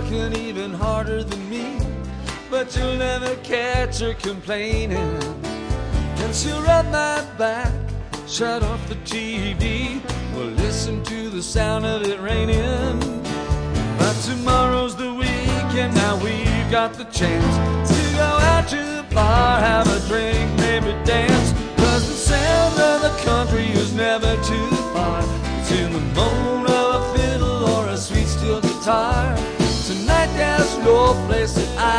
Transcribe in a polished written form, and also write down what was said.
working even harder than me, but you'll never catch her complaining. And she'll rub my back, shut off the TV, we'll listen to the sound of it raining. But tomorrow's the weekend, now we've got the chance to go out to the bar, have a drink, maybe dance. 'Cause the sound of the country is never too far. It's in the moan of a fiddle or a sweet steel guitar. Tonight there's no place that